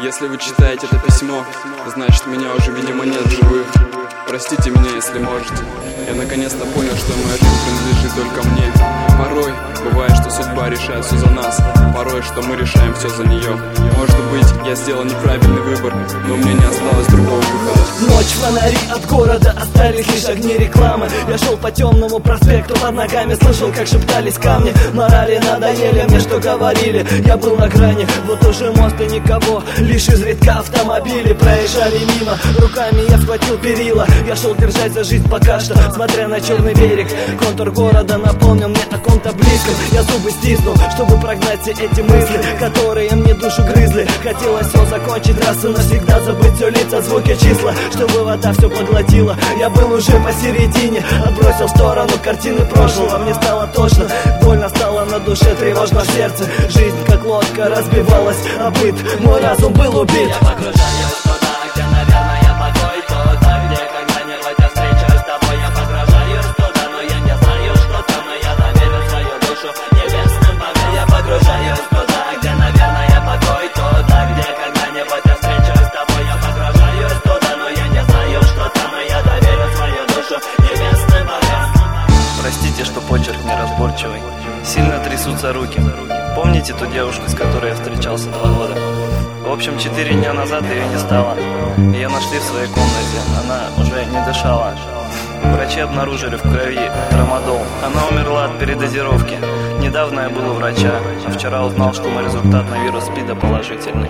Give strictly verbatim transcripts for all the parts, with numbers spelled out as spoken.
Если вы читаете это письмо, значит меня уже, видимо, нет в живых. Простите меня, если можете. Я наконец-то понял, что моя жизнь принадлежит только мне. Порой бывает, что судьба решает все за нас. Порой, что мы решаем все за нее. Может быть, я сделал неправильный выбор, но мне не осталось другого выхода. Ночь, фонари от города, остались лишь огни рекламы. Я шел по темному проспекту, под ногами слышал, как шептались камни. Морали надоели мне, что говорили. Я был на грани, вот уже мост и никого. Лишь изредка автомобили проезжали мимо. Руками я схватил перила. Я шел держать за жизнь пока что, смотря на черный берег. Контур города напомнил мне о ком-то близком. Я зубы стиснул, чтобы прогнать все эти мысли, которые мне душу грызли. Хотелось все закончить раз и навсегда, забыть все лица, звуки, числа, чтобы вода все поглотила. Я был уже посередине, отбросил в сторону картины прошлого. Мне стало тошно, больно стало на душе, тревожно в сердце. Жизнь как лодка разбивалась о быт, мой разум был убит. Я погружаюсь туда, где, наверное, покой. Туда, где когда-нибудь я встречусь с тобой. Я погружаюсь туда, но я не знаю, что там. И я доверю свою душу небесным богам. Я погружаюсь туда, где, наверное, покой. Туда, где когда-нибудь я встречусь с тобой. Я погружаюсь туда, но я не знаю, что там. И я доверю свою душу небесным богам. Простите, что почерк неразборчивый. Сильно трясутся руки. Помните ту девушку, с которой я встречался два года? В общем, четыре дня назад ее не стало. Ее нашли в своей комнате. Она уже не дышала. Врачи обнаружили в крови трамадол. Она умерла от передозировки. Недавно я был у врача, а вчера узнал, что мой результат на вирус СПИДа положительный.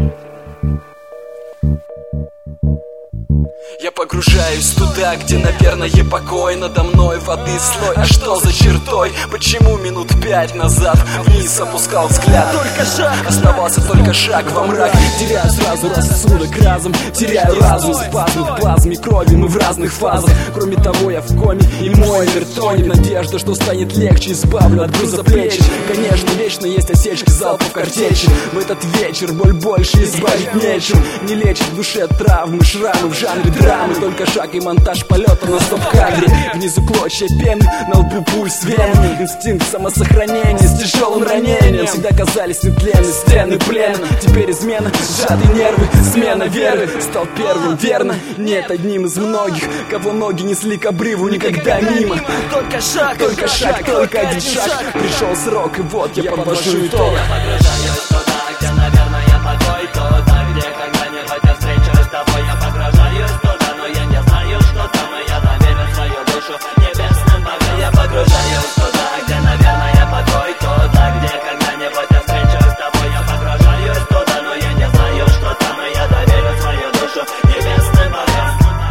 Я погружаюсь туда, где, наверное, покой. Надо мной воды слой, а что за чертой? Почему минут пять назад вниз опускал взгляд? Только шаг, оставался только шаг во мрак. Теряю сразу рассудок разум, теряю разум. Спазм в плазме крови, мы в разных фазах. Кроме того, я в коме, и мой мир тонет. Надежда, что станет легче, избавлю от груза плеч. Конечно, вечно есть осечки залпов картечи. В этот вечер боль больше избавить нечем. Не лечит в душе травмы, шрамы в жанре драмы. Только шаг и монтаж полета на стоп-кадре. Внизу клочья пены, на лбу пульс вены. Инстинкт самосохранения с тяжелым ранением. Всегда казались нетленны стены плена. Теперь измена, сжатые нервы, смена веры. Стал первым, верно? Нет, одним из многих, кого ноги несли к обрыву никогда мимо. Только шаг, только шаг, только один шаг. Пришел срок, и вот я подвожу итог. Я погружаюсь туда, где, наверное, покой. Туда, где когда-нибудь я встречусь с тобой. Я погружаюсь туда, но я не знаю, что там. И я доверю свою душу небесным богам. Я погружаюсь туда, где, наверное, покой. Туда, где когда-нибудь я встречусь с тобой. Я погружаюсь туда, но я не знаю, что там. И я доверю свою душу небесным богам.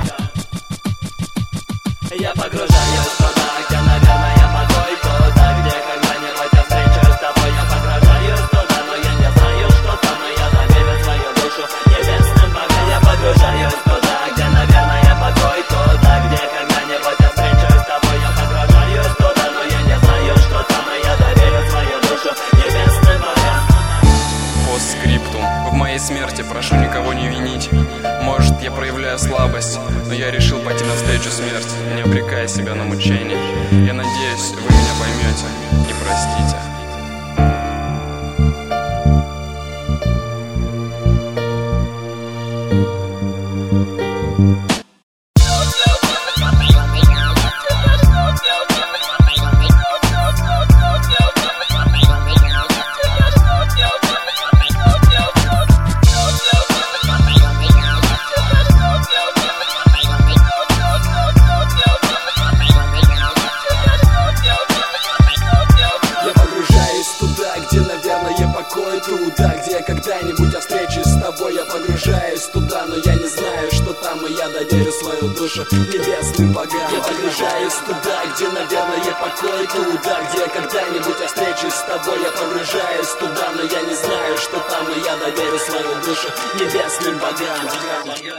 Я погружаюсь туда, где, наверное, покой. Туда, где когда-нибудь я встречусь с тобой. Я погружаюсь туда, но я не знаю, что там. И я доверю свою душу небесным богам. Я погружаюсь туда, где, наверное, покой. Туда, где когда-нибудь я встречусь с тобой. Я погружаюсь туда, но я не знаю, что там. И я доверю свою душу небесным богам. Постскриптум. В моей смерти прошу никого не винить. Может, я проявляю слабость, но я решил пойти навстречу смерти, не обрекая себя на мучения. Я надеюсь, вы меня поймете и простите. Туда, где когда-нибудь я встречусь с тобой. Я погружаюсь туда, но я не знаю, что там. И я доверю свою душу небесным богам. Я погружаюсь туда, где, наверное, покой. Туда, где когда-нибудь я встречусь с тобой. Я погружаюсь туда, но я не знаю, что там. И я доверю свою душу небесным богам.